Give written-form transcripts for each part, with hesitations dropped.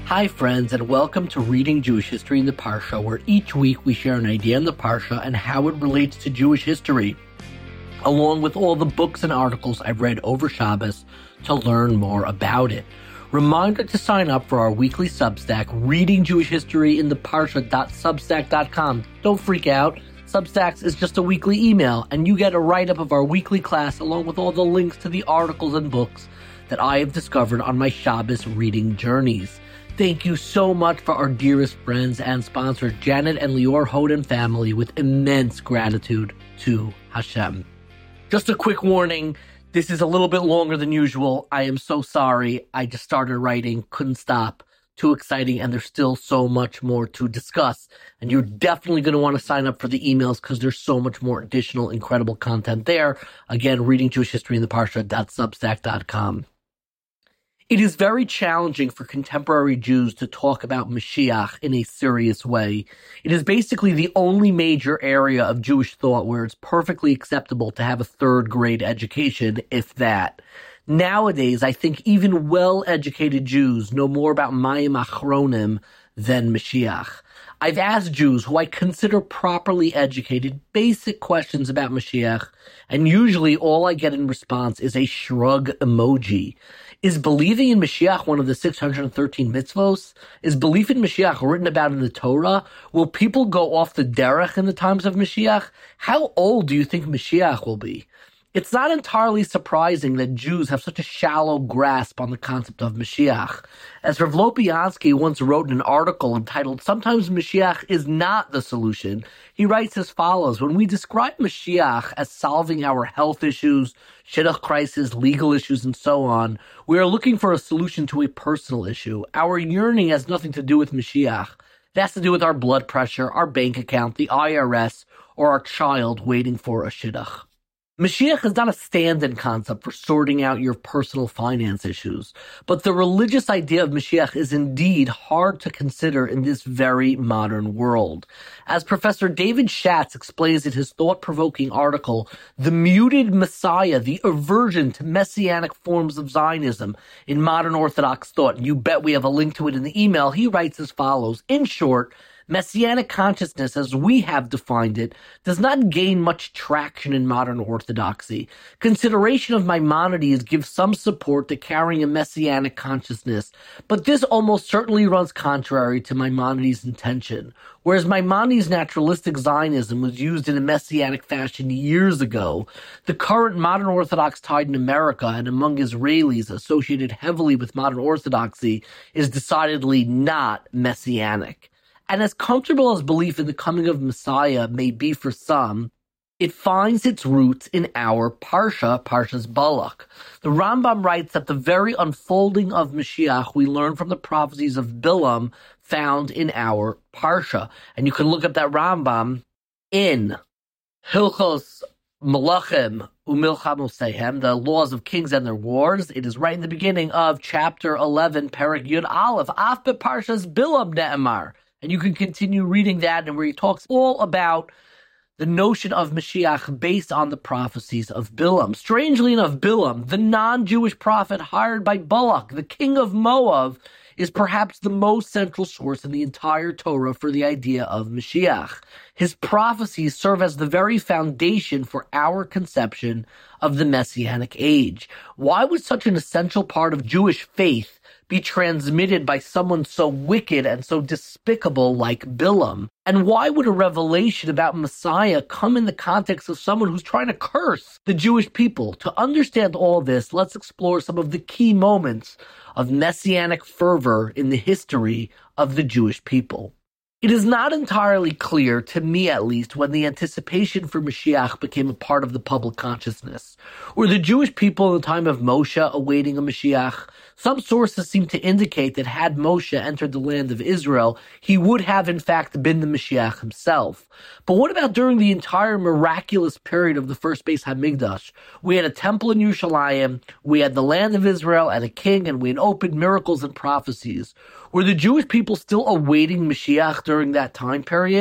Hi friends, and welcome to Reading Jewish History in the Parsha, where each week we share an idea in the Parsha and how it relates to Jewish history, along with all the books and articles I've read over Shabbos to learn more about it. Reminder to sign up for our weekly Substack, Reading Jewish History in the Parsha.substack.com. Don't freak out. Substacks is just a weekly email, and you get a write-up of our weekly class along with all the links to the articles and books that I have discovered on my Shabbos reading journeys. Thank you so much for our dearest friends and sponsors, Janet and Lior Hoden family, with immense gratitude to Hashem. Just a quick warning, this is a little bit longer than usual. I am so sorry. I just started writing, couldn't stop. Too exciting, and there's still so much more to discuss. And you're definitely going to want to sign up for the emails because there's so much more additional incredible content there. Again, Reading Jewish History in the Parsha.substack.com. It is very challenging for contemporary Jews to talk about Mashiach in a serious way. It is basically the only major area of Jewish thought where it's perfectly acceptable to have a third-grade education, if that. Nowadays, I think even well-educated Jews know more about Mayim Achronim than Mashiach. I've asked Jews who I consider properly educated basic questions about Mashiach, and usually all I get in response is a shrug emoji. Is believing in Mashiach one of the 613 mitzvos? Is belief in Mashiach written about in the Torah? Will people go off the derech in the times of Mashiach? How old do you think Mashiach will be? It's not entirely surprising that Jews have such a shallow grasp on the concept of Mashiach. As Rav Lopiansky once wrote in an article entitled, "Sometimes Mashiach is not the solution," he writes as follows: when we describe Mashiach as solving our health issues, shidduch crisis, legal issues, and so on, we are looking for a solution to a personal issue. Our yearning has nothing to do with Mashiach. It has to do with our blood pressure, our bank account, the IRS, or our child waiting for a shidduch. Mashiach is not a stand-in concept for sorting out your personal finance issues, but the religious idea of Mashiach is indeed hard to consider in this very modern world. As Professor David Schatz explains in his thought-provoking article, The Muted Messiah, the Aversion to Messianic Forms of Zionism in Modern Orthodox Thought, you bet we have a link to it in the email, he writes as follows: in short, Messianic consciousness, as we have defined it, does not gain much traction in modern orthodoxy. Consideration of Maimonides gives some support to carrying a Messianic consciousness, but this almost certainly runs contrary to Maimonides' intention. Whereas Maimonides' naturalistic Zionism was used in a Messianic fashion years ago, the current modern Orthodox tide in America and among Israelis associated heavily with modern Orthodoxy is decidedly not Messianic. And as comfortable as belief in the coming of Messiah may be for some, it finds its roots in our Parsha, Parshas Balak. The Rambam writes that the very unfolding of Mashiach we learn from the prophecies of Bilam found in our Parsha. And you can look up that Rambam in Hilchos Melachim Umilchamosehem, the laws of kings and their wars. It is right in the beginning of chapter 11, Perek Yud Aleph, Af Parshas Bilam Ne'emar. And you can continue reading that, and where he talks all about the notion of Mashiach based on the prophecies of Bilam. Strangely enough, Bilam, the non-Jewish prophet hired by Balak, the king of Moab, is perhaps the most central source in the entire Torah for the idea of Mashiach. His prophecies serve as the very foundation for our conception of the Messianic age. Why would such an essential part of Jewish faith be transmitted by someone so wicked and so despicable like Bilam? And why would a revelation about Messiah come in the context of someone who's trying to curse the Jewish people? To understand all this, let's explore some of the key moments of messianic fervor in the history of the Jewish people. It is not entirely clear, to me at least, when the anticipation for Mashiach became a part of the public consciousness. Were the Jewish people in the time of Moshe awaiting a Mashiach? Some sources seem to indicate that had Moshe entered the land of Israel, he would have in fact been the Mashiach himself. But what about during the entire miraculous period of the first Beis Hamikdash? We had a temple in Yerushalayim, we had the land of Israel and a king, and we had open miracles and prophecies. Were the Jewish people still awaiting Mashiach during that time period?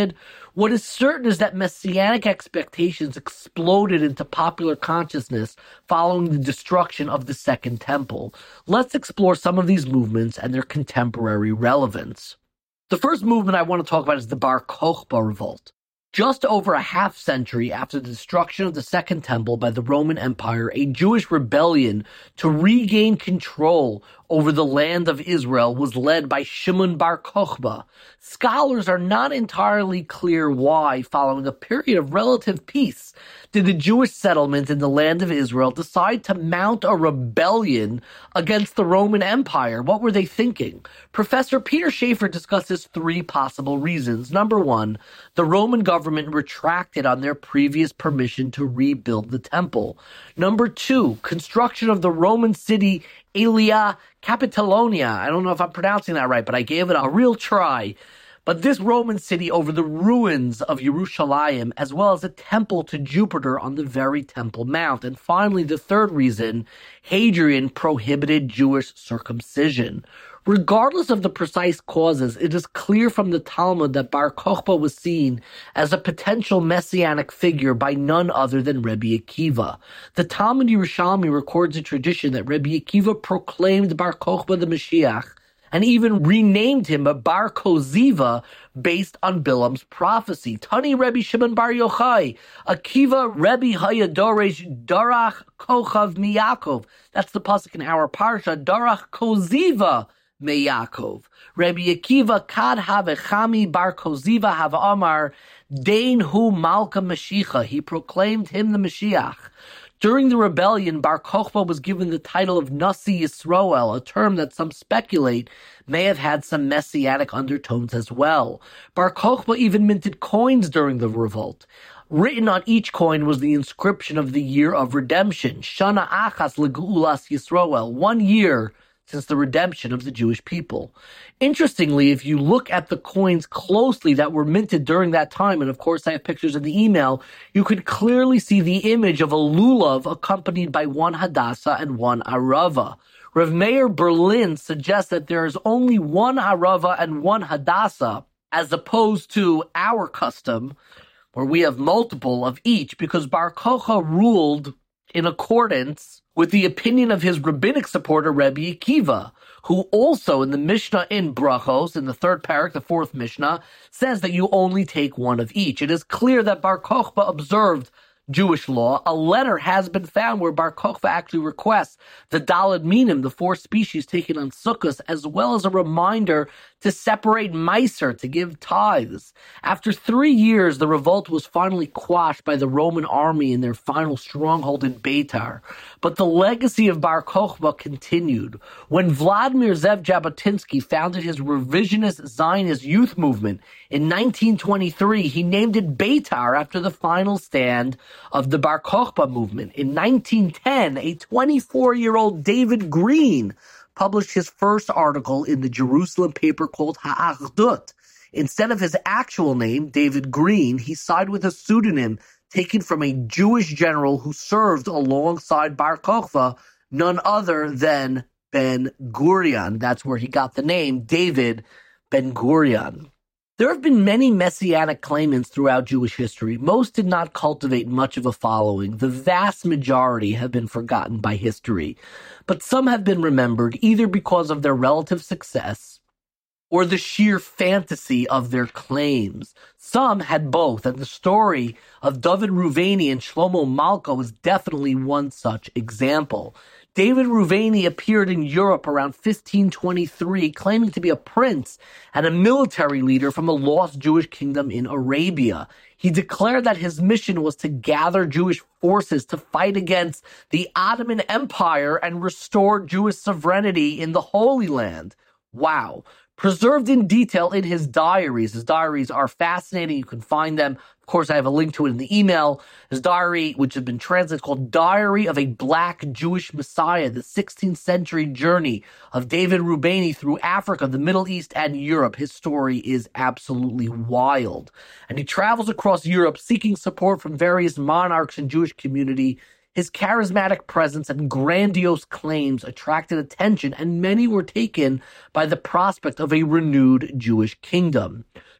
What is certain is that messianic expectations exploded into popular consciousness following the destruction of the Second Temple. Let's explore some of these movements and their contemporary relevance. The first movement I want to talk about is the Bar Kokhba revolt. Just over a half century after the destruction of the Second Temple by the Roman Empire, a Jewish rebellion to regain control over the land of Israel was led by Shimon Bar Kokhba. Scholars are not entirely clear why, following a period of relative peace, did the Jewish settlement in the land of Israel decide to mount a rebellion against the Roman Empire. What were they thinking? Professor Peter Schaefer discusses three possible reasons. Number one, the Roman government retracted on their previous permission to rebuild the temple. Number two, construction of the Roman city Aelia Capitolonia. I don't know if I'm pronouncing that right, but I gave it a real try. But this Roman city over the ruins of Yerushalayim, as well as a temple to Jupiter on the very Temple Mount. And finally, the third reason, Hadrian prohibited Jewish circumcision. Regardless of the precise causes, it is clear from the Talmud that Bar Kokhba was seen as a potential messianic figure by none other than Rebbe Akiva. The Talmud Yerushalmi records a tradition that Rebbe Akiva proclaimed Bar Kokhba the Mashiach, and even renamed him a Bar Koziva based on Bilam's prophecy. Tani Rebbe Shimon Bar Yochai, Akiva Rebbe Hayadoresh Darach Kochav Miyakov. That's the pasuk in our parsha, Darach Koziva Meyakov. Rebbe Akiva Kad Have Chami Bar Koziva Have Amar Dain Hu Malka Mashiach. He proclaimed him the Mashiach. During the rebellion, Bar Kokhba was given the title of Nasi Yisroel, a term that some speculate may have had some messianic undertones as well. Bar Kokhba even minted coins during the revolt. Written on each coin was the inscription of the year of redemption, Shana Achas Legulas Yisroel, 1 year since the redemption of the Jewish people. Interestingly, if you look at the coins closely that were minted during that time, and of course I have pictures in the email, you could clearly see the image of a lulav accompanied by one Hadassah and one Arava. Rav Meir Berlin suggests that there is only one Arava and one Hadassah, as opposed to our custom, where we have multiple of each, because Bar Kokhba ruled in accordance with the opinion of his rabbinic supporter, Rebbe Akiva, who also in the Mishnah in Brachos, in the third parak, the fourth Mishnah, says that you only take one of each. It is clear that Bar Kokhba observed Jewish law. A letter has been found where Bar Kokhba actually requests the Daled Minim, the 4 species taken on Sukkot, as well as a reminder to separate Meiser, to give tithes. After 3 years, the revolt was finally quashed by the Roman army in their final stronghold in Beitar. But the legacy of Bar Kokhba continued. When Vladimir Zev Jabotinsky founded his revisionist Zionist youth movement in 1923, he named it Beitar after the final stand of the Bar Kokhba movement. In 1910, a 24-year-old David Green published his first article in the Jerusalem paper called Ha'achdut. Instead of his actual name, David Green, he sided with a pseudonym taken from a Jewish general who served alongside Bar Kokhba, none other than Ben Gurion. That's where he got the name David Ben Gurion. There have been many messianic claimants throughout Jewish history. Most did not cultivate much of a following. The vast majority have been forgotten by history. But some have been remembered either because of their relative success or the sheer fantasy of their claims. Some had both, and the story of David Reuveni and Shlomo Malka was definitely one such example. David Reuveni appeared in Europe around 1523, claiming to be a prince and a military leader from a lost Jewish kingdom in Arabia. He declared that his mission was to gather Jewish forces to fight against the Ottoman Empire and restore Jewish sovereignty in the Holy Land. Wow. Preserved in detail in his diaries. His diaries are fascinating. You can find them. Of course, I have a link to it in the email. His diary, which has been translated, called Diary of a Black Jewish Messiah, the 16th century journey of David Reuveni through Africa, the Middle East, and Europe. His story is absolutely wild. And he travels across Europe seeking support from various monarchs and Jewish community. His charismatic presence and grandiose claims attracted attention, and many were taken by the prospect of a renewed Jewish kingdom.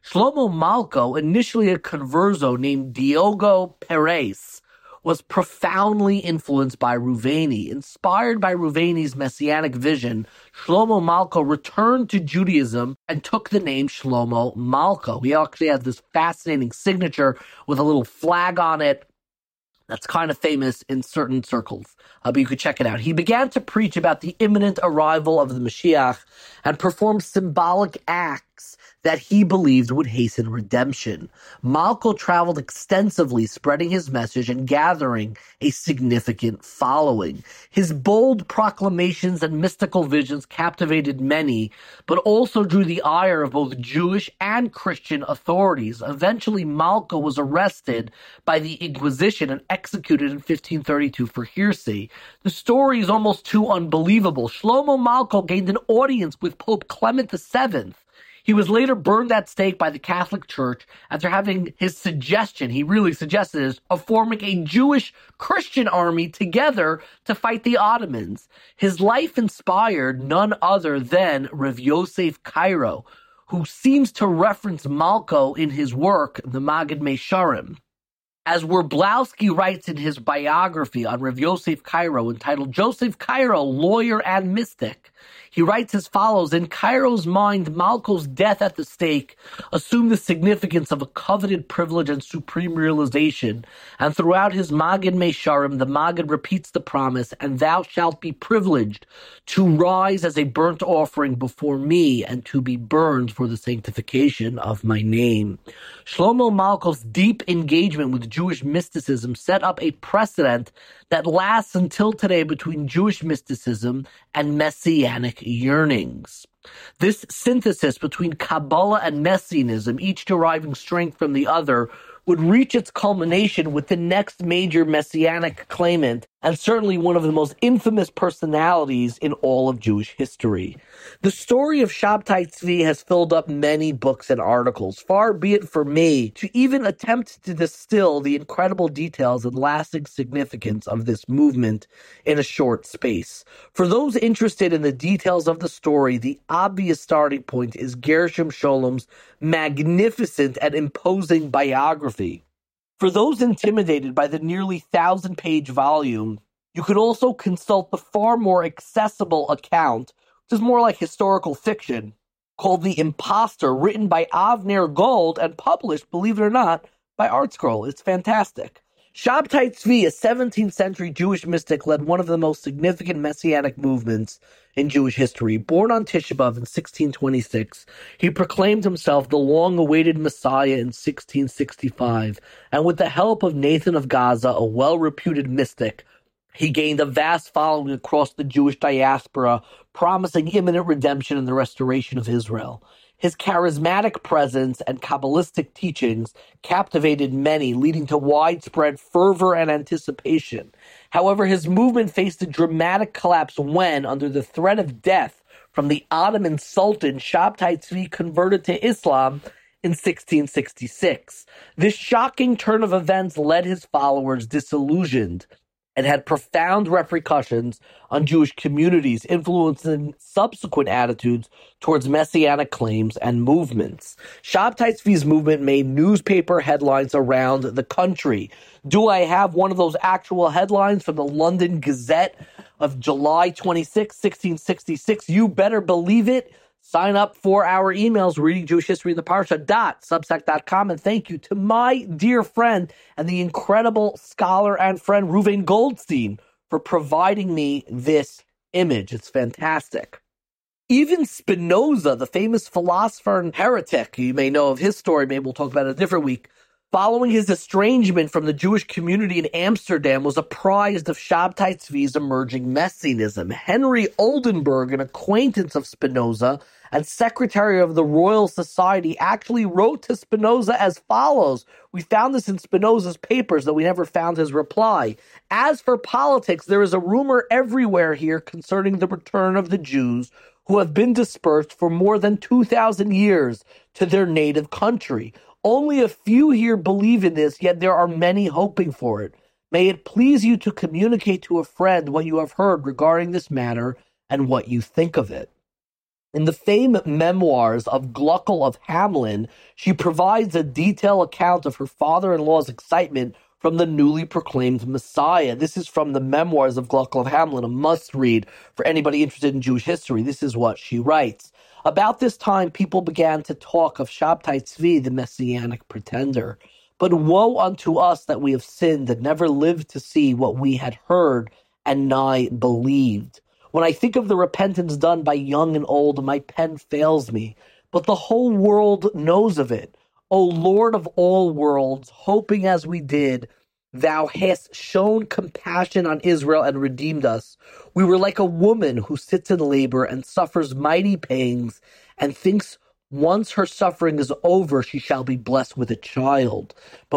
Shlomo Malko, initially a converso named Diogo Perez, was profoundly influenced by Reuveni. Inspired by Reuveni's messianic vision, Shlomo Malko returned to Judaism and took the name Shlomo Malko. He actually has this fascinating signature with a little flag on it that's kind of famous in certain circles, but you could check it out. He began to preach about the imminent arrival of the Mashiach and performed symbolic acts that he believed would hasten redemption. Malko traveled extensively, spreading his message and gathering a significant following. His bold proclamations and mystical visions captivated many, but also drew the ire of both Jewish and Christian authorities. Eventually, Malko was arrested by the Inquisition and executed in 1532 for heresy. The story is almost too unbelievable. Shlomo Malko gained an audience with Pope Clement VII. He was later burned at stake by the Catholic Church after having his suggestion, he really suggested this, of forming a Jewish-Christian army together to fight the Ottomans. His life inspired none other than Rav Yosef Karo, who seems to reference Malko in his work, the Magid Mesharim. As Werblowski writes in his biography on Rav Yosef Karo, entitled Joseph Karo, Lawyer and Mystic, he writes as follows: in Kairo's mind, Malko's death at the stake assumed the significance of a coveted privilege and supreme realization, and throughout his Magid Mesharim, the Magid repeats the promise, and thou shalt be privileged to rise as a burnt offering before me and to be burned for the sanctification of my name. Shlomo Malko's deep engagement with Jewish mysticism set up a precedent that lasts until today between Jewish mysticism and messianic yearnings. This synthesis between Kabbalah and Messianism, each deriving strength from the other, would reach its culmination with the next major messianic claimant, and certainly one of the most infamous personalities in all of Jewish history. The story of Shabtai Tzvi has filled up many books and articles. Far be it for me to even attempt to distill the incredible details and lasting significance of this movement in a short space. For those interested in the details of the story, the obvious starting point is Gershom Sholom's magnificent and imposing biography. For those intimidated by the nearly 1,000-page volume, you could also consult the far more accessible account, which is more like historical fiction, called The Imposter, written by Avner Gold and published, believe it or not, by ArtScroll. It's fantastic. Shabtai Tzvi, a 17th century Jewish mystic, led one of the most significant messianic movements in Jewish history. Born on Tisha B'Av in 1626, he proclaimed himself the long-awaited Messiah in 1665, and with the help of Nathan of Gaza, a well-reputed mystic, he gained a vast following across the Jewish diaspora, promising imminent redemption and the restoration of Israel. His charismatic presence and Kabbalistic teachings captivated many, leading to widespread fervor and anticipation. However, his movement faced a dramatic collapse when, under the threat of death from the Ottoman Sultan, Shabtai Tzvi converted to Islam in 1666. This shocking turn of events led his followers disillusioned and had profound repercussions on Jewish communities, influencing subsequent attitudes towards messianic claims and movements. Shabtai Tzvi's movement made newspaper headlines around the country. Do I have one of those actual headlines from the London Gazette of July 26, 1666? You better believe it. Sign up for our emails, Reading Jewish History in the Parsha.substack.com. And thank you to my dear friend and the incredible scholar and friend Reuven Goldstein for providing me this image. It's fantastic. Even Spinoza, the famous philosopher and heretic, you may know of his story, maybe we'll talk about it a different week, following his estrangement from the Jewish community in Amsterdam, was apprised of Shabtai Tzvi's emerging messianism. Henry Oldenburg, an acquaintance of Spinoza and secretary of the Royal Society, actually wrote to Spinoza as follows. We found this in Spinoza's papers, though we never found his reply. As for politics, there is a rumor everywhere here concerning the return of the Jews who have been dispersed for more than 2,000 years to their native country. Only a few here believe in this, yet there are many hoping for it. May it please you to communicate to a friend what you have heard regarding this matter and what you think of it. In the famed memoirs of Gluckel of Hamelin, she provides a detailed account of her father-in-law's excitement from the newly proclaimed Messiah. This is from the memoirs of Gluckel of Hamelin, a must-read for anybody interested in Jewish history. This is what she writes. About this time, people began to talk of Shabtai Tzvi, the messianic pretender. But woe unto us that we have sinned and never lived to see what we had heard and nigh believed. When I think of the repentance done by young and old, my pen fails me, but the whole world knows of it. O Lord of all worlds, hoping as we did, thou hast shown compassion on Israel and redeemed us. We were like a woman who sits in labor and suffers mighty pangs and thinks once her suffering is over, she shall be blessed with a child.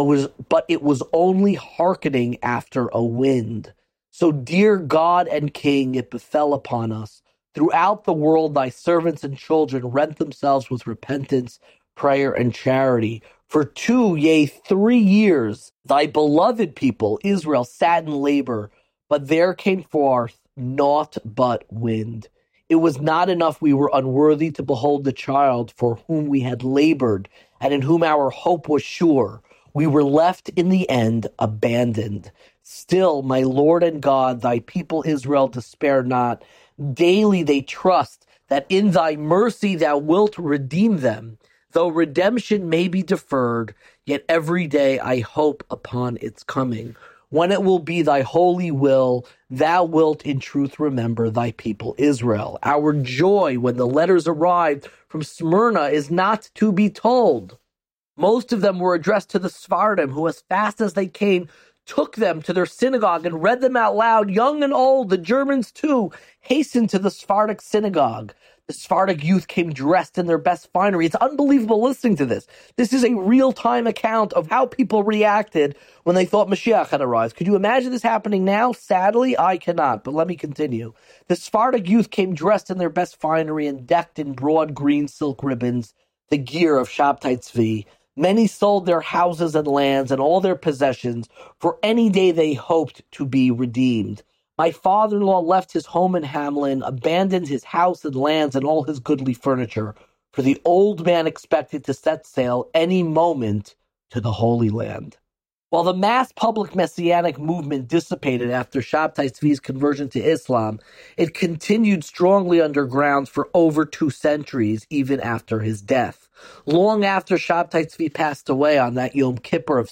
But it was only hearkening after a wind. So, dear God and King, it befell upon us. Throughout the world, thy servants and children rent themselves with repentance, prayer, and charity. For 2, yea, 3 years, thy beloved people, Israel, sat in labor, but there came forth naught but wind. It was not enough we were unworthy to behold the child for whom we had labored, and in whom our hope was sure. We were left in the end abandoned. Still, my Lord and God, thy people Israel despair not. Daily they trust that in thy mercy thou wilt redeem them. Though redemption may be deferred, yet every day I hope upon its coming. When it will be thy holy will, thou wilt in truth remember thy people Israel. Our joy when the letters arrived from Smyrna is not to be told. Most of them were addressed to the Sephardim, who as fast as they came, took them to their synagogue and read them out loud. Young and old, the Germans too, hastened to the Sephardic synagogue. The Sephardic youth came dressed in their best finery. It's unbelievable listening to this. This is a real-time account of how people reacted when they thought Mashiach had arrived. Could you imagine this happening now? Sadly, I cannot, but let me continue. The Sephardic youth came dressed in their best finery and decked in broad green silk ribbons, the gear of Shabtai Tzvi. Many sold their houses and lands and all their possessions, for any day they hoped to be redeemed. My father-in-law left his home in Hamelin, abandoned his house and lands and all his goodly furniture, for the old man expected to set sail any moment to the Holy Land. While the mass public messianic movement dissipated after Shabtai Tzvi's conversion to Islam, it continued strongly underground for over 2 centuries, even after his death. Long after Shabtai Tzvi passed away on that Yom Kippur of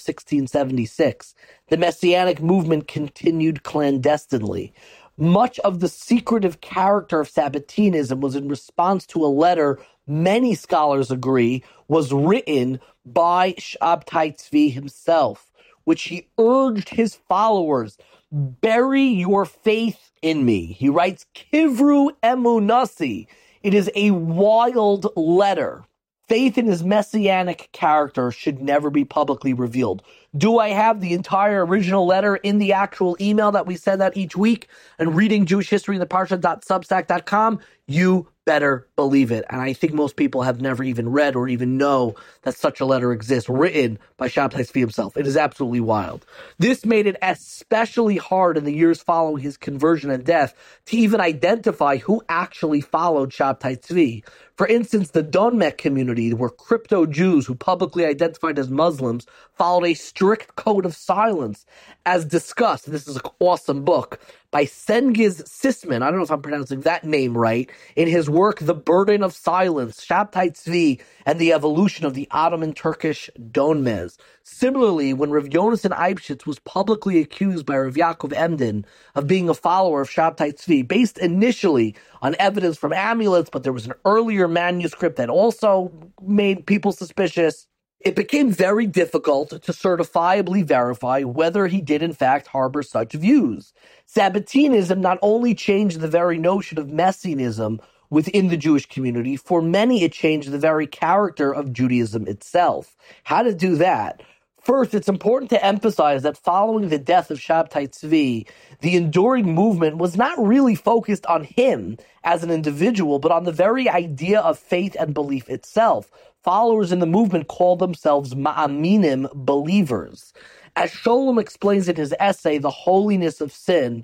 1676, the messianic movement continued clandestinely. Much of the secretive character of Sabbatinism was in response to a letter many scholars agree was written by Shabtai Tzvi himself, which he urged his followers, bury your faith in me. He writes, Kivru emunasi. It is a wild letter. Faith in his messianic character should never be publicly revealed. Do I have the entire original letter in the actual email that we send out each week and reading Jewish history in the parsha.substack.com? You better believe it. And I think most people have never even read or even know that such a letter exists, written by Shabtai Tzvi himself. It is absolutely wild. This made it especially hard in the years following his conversion and death to even identify who actually followed Shabtai Tzvi. For instance, the Donmek community, were crypto-Jews who publicly identified as Muslims, followed a strict code of silence. As discussed, this is an awesome book, by Cengiz Sisman, I don't know if I'm pronouncing that name right, in his work, The Burden of Silence, Shabtai Tzvi, and the Evolution of the Ottoman Turkish Donmez. Similarly, when Rav Yonasan Eibschitz was publicly accused by Rav Yaakov Emden of being a follower of Shabtai Tzvi, based initially on evidence from amulets, but there was an earlier manuscript that also made people suspicious, it became very difficult to certifiably verify whether he did in fact harbor such views. Sabbatinism not only changed the very notion of messianism within the Jewish community, for many it changed the very character of Judaism itself. How to do that? First, it's important to emphasize that following the death of Shabtai Tzvi, the enduring movement was not really focused on him as an individual, but on the very idea of faith and belief itself. Followers in the movement call themselves ma'aminim, believers. As Sholem explains in his essay, The Holiness of Sin,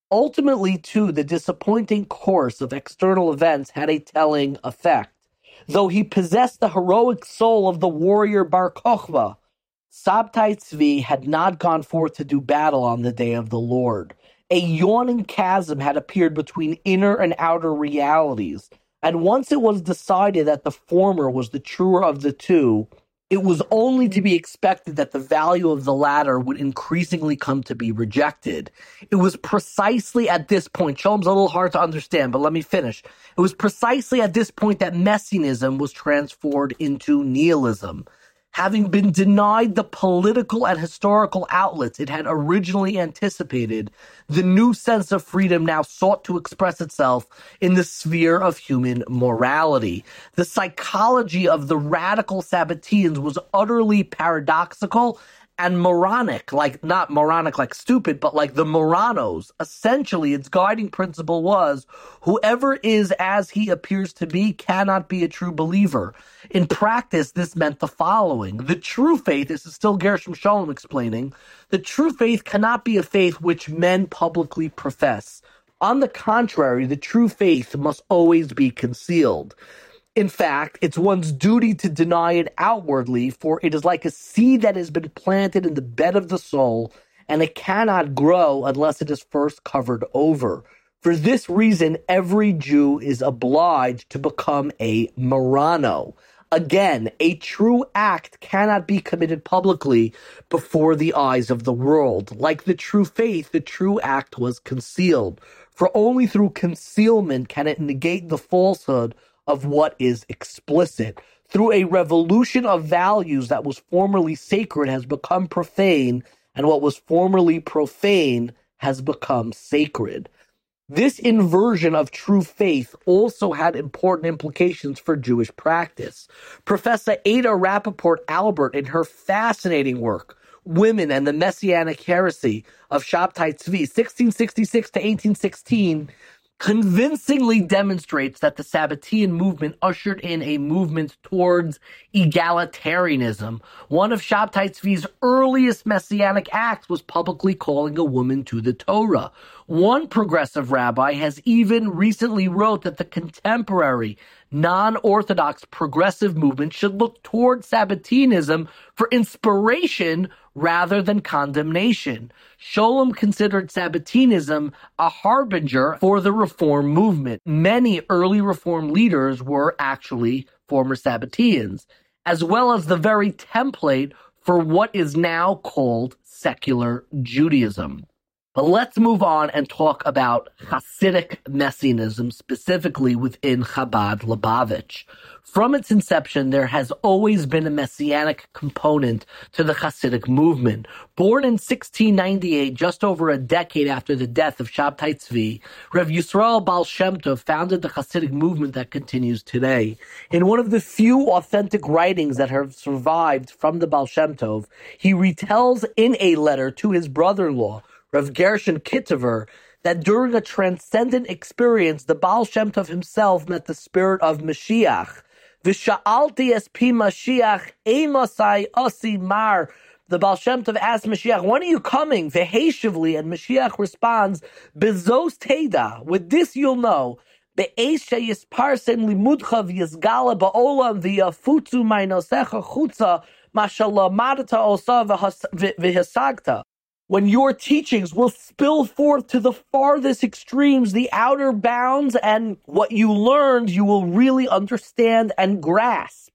Ultimately, too, the disappointing course of external events had a telling effect. Though he possessed the heroic soul of the warrior Bar Kokhba, Sabtai Tzvi had not gone forth to do battle on the day of the Lord. A yawning chasm had appeared between inner and outer realities, and once it was decided that the former was the truer of the two, it was only to be expected that the value of the latter would increasingly come to be rejected. It was precisely at this point, Shalom's a little hard to understand, but let me finish. It was precisely at this point that Messianism was transformed into nihilism. Having been denied the political and historical outlets it had originally anticipated, the new sense of freedom now sought to express itself in the sphere of human morality. The psychology of the radical Sabbateans was utterly paradoxical and moronic, not moronic like stupid, but like the Moranos. Essentially, its guiding principle was, whoever is as he appears to be cannot be a true believer. In practice, this meant the following. The true faith, this is still Gershom Scholem explaining, the true faith cannot be a faith which men publicly profess. On the contrary, the true faith must always be concealed. In fact, it's one's duty to deny it outwardly, for it is like a seed that has been planted in the bed of the soul, and it cannot grow unless it is first covered over. For this reason, every Jew is obliged to become a Marano. Again, a true act cannot be committed publicly before the eyes of the world. Like the true faith, the true act was concealed. For only through concealment can it negate the falsehood of what is explicit. Through a revolution of values, that was formerly sacred has become profane, and what was formerly profane has become sacred. This inversion of true faith also had important implications for Jewish practice. Professor Ada Rappaport Albert, in her fascinating work, Women and the Messianic Heresy of Shabtai Tzvi, 1666 to 1816, convincingly demonstrates that the Sabbatean movement ushered in a movement towards egalitarianism. One of Shabtai Tzvi's earliest messianic acts was publicly calling a woman to the Torah. One progressive rabbi has even recently wrote that the contemporary non-Orthodox progressive movement should look toward Sabbateanism for inspiration rather than condemnation. Scholem considered Sabbateanism a harbinger for the Reform movement. Many early Reform leaders were actually former Sabbateans, as well as the very template for what is now called secular Judaism. But let's move on and talk about Hasidic Messianism, specifically within Chabad Lubavitch. From its inception, there has always been a messianic component to the Hasidic movement. Born in 1698, just over a decade after the death of Shabtai Tzvi, Rev Yisrael Baal Shem Tov founded the Hasidic movement that continues today. In one of the few authentic writings that have survived from the Baal Shem Tov, he retells in a letter to his brother-in-law, Rav Gershon Kitover, that during a transcendent experience, the Baal Shem Tov himself met the spirit of Mashiach. V'sha'alti es pi Mashiach, emasai asi mar. The Baal Shem Tov asked Mashiach, when are you coming? V'heishivli, and Mashiach responds, bezos teda, with this you'll know, be'esh she'yisparsen limudcha v'yisgala ba'olam v'yafutzu ma'inosecha chutza mashallah madata osa v'hasagta. When your teachings will spill forth to the farthest extremes, the outer bounds, and what you learned you will really understand and grasp.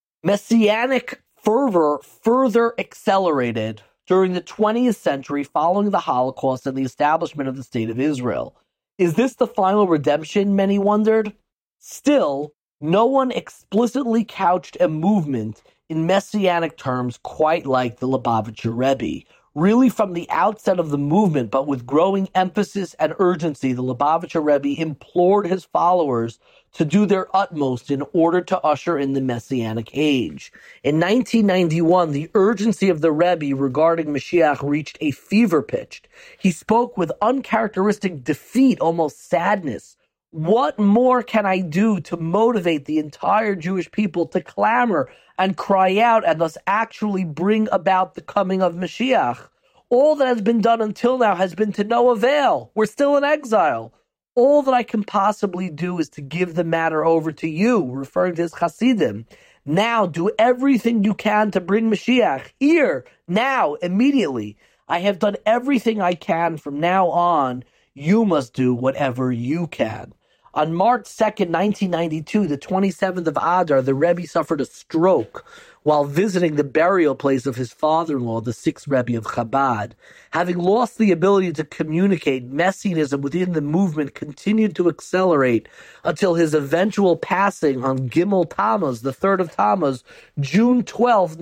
Messianic fervor further accelerated during the 20th century following the Holocaust and the establishment of the State of Israel. Is this the final redemption, many wondered? Still, no one explicitly couched a movement in messianic terms quite like the Lubavitcher Rebbe. Really, from the outset of the movement, but with growing emphasis and urgency, the Lubavitcher Rebbe implored his followers to do their utmost in order to usher in the Messianic age. In 1991, the urgency of the Rebbe regarding Mashiach reached a fever pitch. He spoke with uncharacteristic defeat, almost sadness. What more can I do to motivate the entire Jewish people to clamor and cry out and thus actually bring about the coming of Mashiach? All that has been done until now has been to no avail. We're still in exile. All that I can possibly do is to give the matter over to you," referring to his Hasidim. "Now do everything you can to bring Mashiach. Here, now, immediately. I have done everything I can. From now on, you must do whatever you can." On March 2nd, 1992, the 27th of Adar, the Rebbe suffered a stroke while visiting the burial place of his father-in-law, the 6th Rebbe of Chabad. Having lost the ability to communicate, Messianism within the movement continued to accelerate until his eventual passing on Gimel Tammuz, the 3rd of Tammuz, June 12,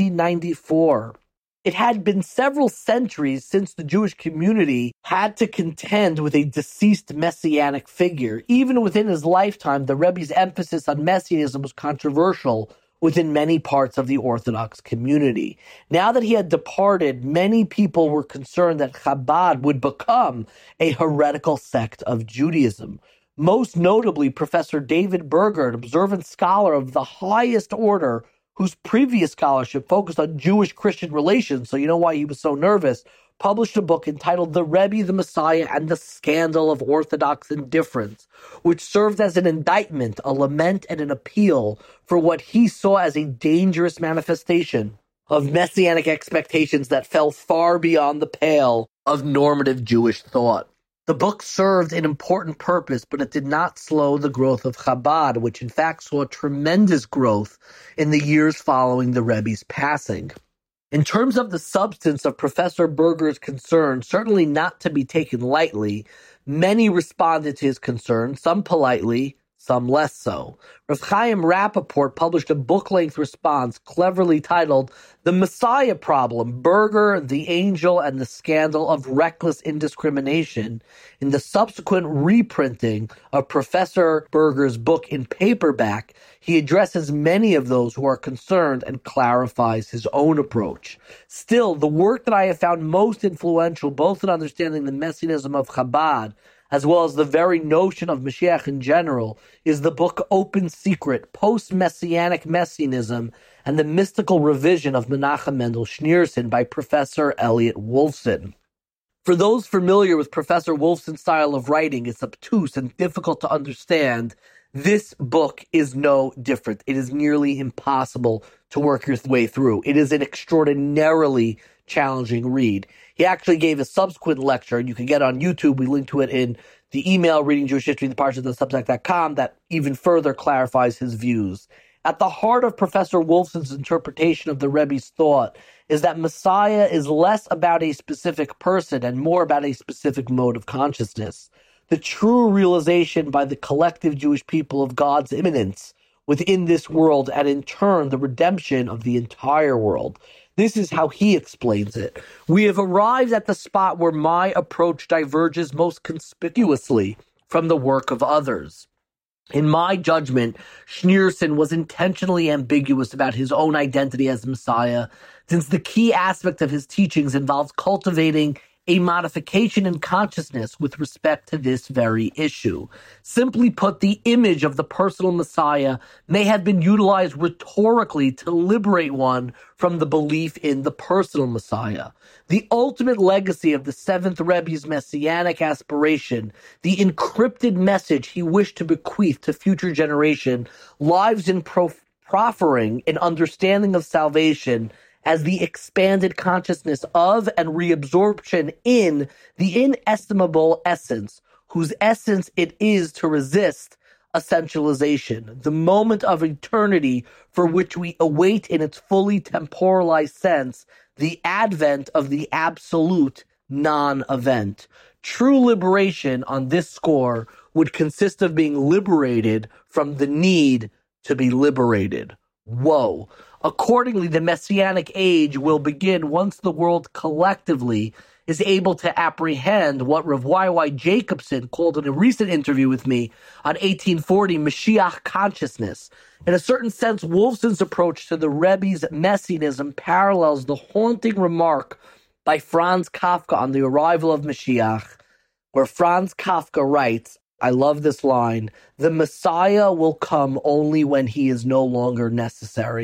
1994. It had been several centuries since the Jewish community had to contend with a deceased messianic figure. Even within his lifetime, the Rebbe's emphasis on messianism was controversial within many parts of the Orthodox community. Now that he had departed, many people were concerned that Chabad would become a heretical sect of Judaism. Most notably, Professor David Berger, an observant scholar of the highest order, whose previous scholarship focused on Jewish-Christian relations, so you know why he was so nervous, published a book entitled The Rebbe, the Messiah, and the Scandal of Orthodox Indifference, which served as an indictment, a lament, and an appeal for what he saw as a dangerous manifestation of messianic expectations that fell far beyond the pale of normative Jewish thought. The book served an important purpose, but it did not slow the growth of Chabad, which in fact saw tremendous growth in the years following the Rebbe's passing. In terms of the substance of Professor Berger's concern, certainly not to be taken lightly, many responded to his concern, some politely, some less so. Rav Chaim Rappaport published a book-length response cleverly titled The Messiah Problem, Berger, the Angel, and the Scandal of Reckless Indiscrimination in the subsequent reprinting of Professor Berger's book in paperback. He addresses many of those who are concerned and clarifies his own approach. Still, the work that I have found most influential, both in understanding the messianism of Chabad as well as the very notion of Mashiach in general, is the book Open Secret, Post-Messianic Messianism and the Mystical Revision of Menachem Mendel Schneerson by Professor Elliot Wolfson. For those familiar with Professor Wolfson's style of writing, it's obtuse and difficult to understand. This book is no different. It is nearly impossible to work your way through. It is an extraordinarily challenging read. He actually gave a subsequent lecture, and you can get on YouTube. We link to it in the email, Reading Jewish History, the Parshat.substack.com, that even further clarifies his views. At the heart of Professor Wolfson's interpretation of the Rebbe's thought is that Messiah is less about a specific person and more about a specific mode of consciousness. The true realization by the collective Jewish people of God's immanence within this world, and in turn, the redemption of the entire world. This is how he explains it. We have arrived at the spot where my approach diverges most conspicuously from the work of others. In my judgment, Schneerson was intentionally ambiguous about his own identity as Messiah, since the key aspect of his teachings involves cultivating a modification in consciousness with respect to this very issue. Simply put, the image of the personal Messiah may have been utilized rhetorically to liberate one from the belief in the personal Messiah. The ultimate legacy of the seventh Rebbe's messianic aspiration, the encrypted message he wished to bequeath to future generation, lies in proffering an understanding of salvation as the expanded consciousness of and reabsorption in the inestimable essence, whose essence it is to resist essentialization, the moment of eternity for which we await in its fully temporalized sense the advent of the absolute non-event. True liberation on this score would consist of being liberated from the need to be liberated. Whoa. Accordingly, the Messianic age will begin once the world collectively is able to apprehend what Rav Y.Y. Jacobson called in a recent interview with me on 1840 Mashiach consciousness. In a certain sense, Wolfson's approach to the Rebbe's messianism parallels the haunting remark by Franz Kafka on the arrival of Mashiach, where Franz Kafka writes, I love this line, "The Messiah will come only when he is no longer necessary.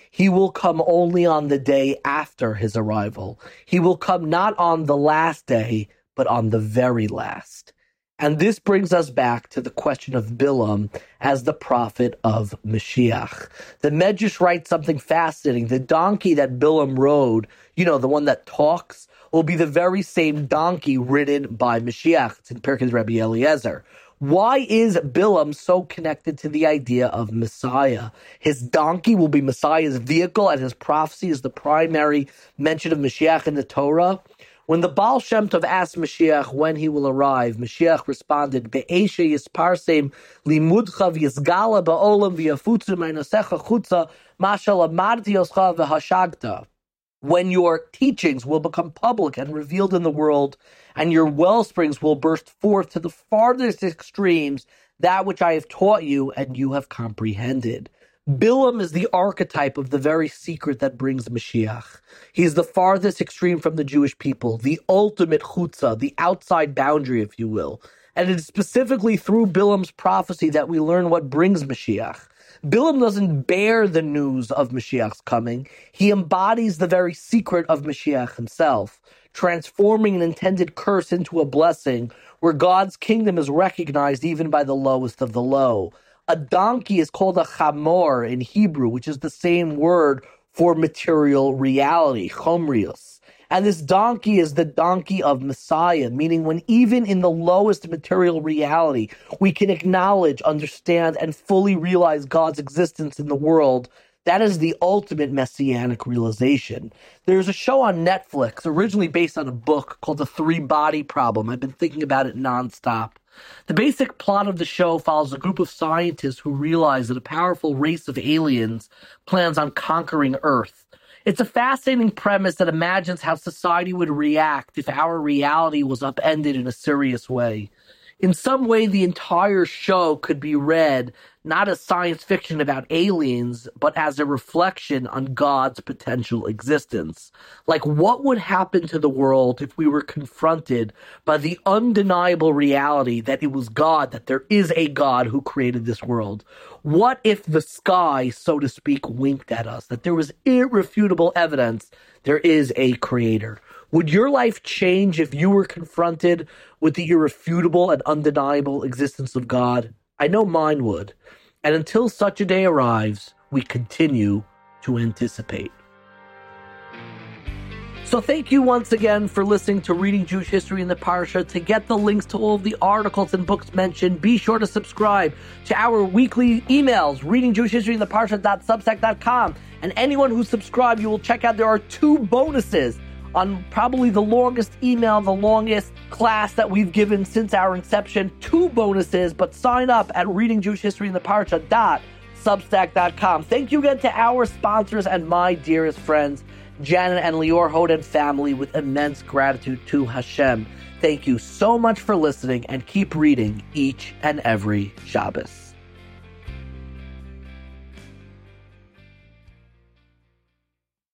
He will come only on the day after his arrival. He will come not on the last day, but on the very last. And this brings us back to the question of Bilam as the prophet of Mashiach. The Medrash writes something fascinating. The donkey that Bilam rode, the one that talks, will be the very same donkey ridden by Mashiach. It's in Pirkei Rabbi Eliezer. Why is Bilam so connected to the idea of Messiah? His donkey will be Messiah's vehicle, and his prophecy is the primary mention of Mashiach in the Torah. When the Baal Shem Tov asked Mashiach when he will arrive, Mashiach responded, Be'eshe yisparsem limudcha v'yisgala ba'olam v'yafutzu ma'inosecha chutza mashal amarti yoscha v'hashagta. When your teachings will become public and revealed in the world, and your wellsprings will burst forth to the farthest extremes, that which I have taught you and you have comprehended. Bilam is the archetype of the very secret that brings Mashiach. He is the farthest extreme from the Jewish people, the ultimate chutzah, the outside boundary, if you will. And it is specifically through Bilam's prophecy that we learn what brings Mashiach. Bilam doesn't bear the news of Mashiach's coming. He embodies the very secret of Mashiach himself, transforming an intended curse into a blessing where God's kingdom is recognized even by the lowest of the low. A donkey is called a chamor in Hebrew, which is the same word for material reality, chomrius. And this donkey is the donkey of Messiah, meaning when even in the lowest material reality, we can acknowledge, understand, and fully realize God's existence in the world. That is the ultimate messianic realization. There's a show on Netflix, originally based on a book called The Three-Body Problem. I've been thinking about it nonstop. The basic plot of the show follows a group of scientists who realize that a powerful race of aliens plans on conquering Earth. It's a fascinating premise that imagines how society would react if our reality was upended in a serious way. In some way, the entire show could be read not as science fiction about aliens, but as a reflection on God's potential existence. Like, what would happen to the world if we were confronted by the undeniable reality that it was God, that there is a God who created this world? What if the sky, so to speak, winked at us, that there was irrefutable evidence there is a creator? Would your life change if you were confronted with the irrefutable and undeniable existence of God? I know mine would. And until such a day arrives, we continue to anticipate. So thank you once again for listening to Reading Jewish History in the Parsha. To get the links to all of the articles and books mentioned, be sure to subscribe to our weekly emails, readingjewishhistoryin.theparsha.substack.com. And anyone who subscribed, you will check out there are 2 bonuses on probably the longest email, the longest class that we've given since our inception. 2 bonuses, but sign up at readingjewishhistoryin.theparsha.substack.com. Thank you again to our sponsors and my dearest friends, Janet and Lior Hoden family, with immense gratitude to Hashem. Thank you so much for listening, and keep reading each and every Shabbos.